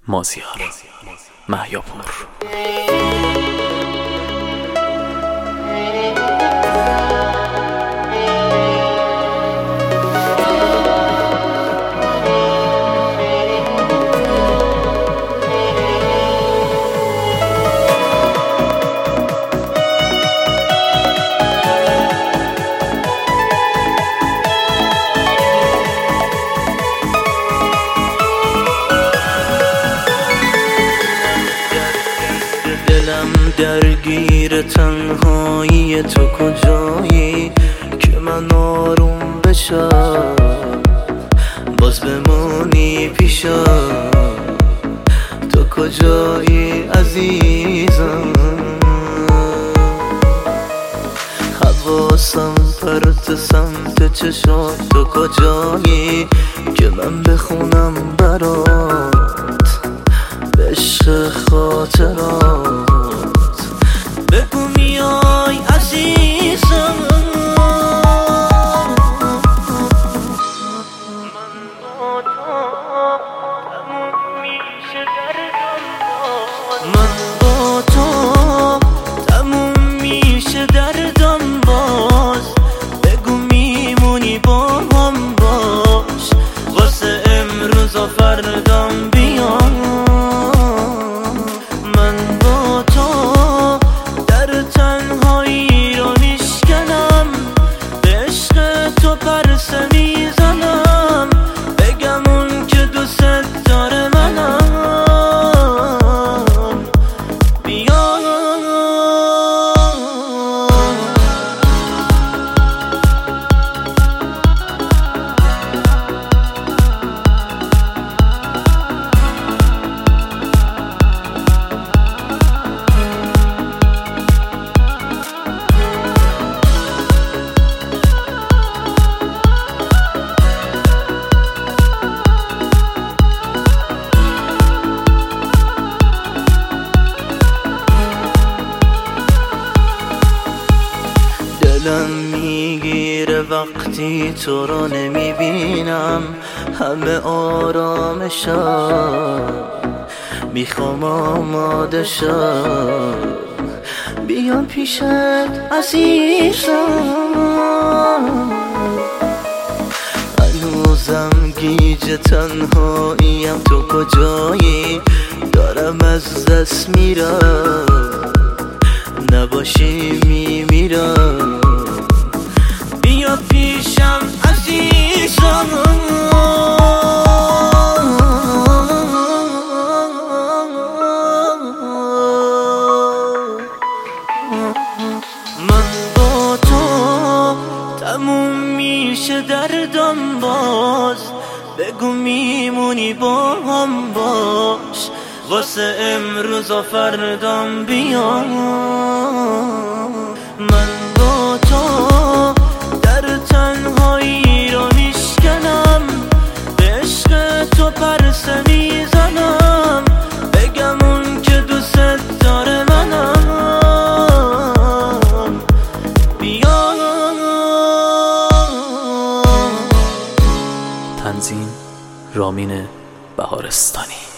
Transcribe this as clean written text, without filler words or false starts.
مازیار مهیاپور. دلم درگیر تنهایی تو کجایی که من آروم بشم، باز بمونی پیشم. تو کجایی عزیزم؟ حواسم پرت سمت چشات. تو کجایی که من بخونم برات عشق خاطرات؟ بگو میای عزیزم. من با تو تموم میشه دردم باز. من با تو تموم میشه دردم باز. بگو میمونی با هم باش، واسه امروز و فردام بیام. دلم میگیره وقتی تو رو نمیبینم، همه آرامشم. میخوام آماده شم بیام پیشت عزیزم. هنوزم گیج تنهاییم. تو کجایی؟ دارم از دست میرم، نباشی میمیرم. بیا پیشم عزیزم. من با تو تموم میشه دردم باز. بگو میمونی با هم باش، واسه امروز و فردام بیام. من با تو در تنهایی رو میشکنم، به عشق تو پرسه میزنم. بگم اون که دوست داره منم. بیا. تنظیم رامین بهارستانی.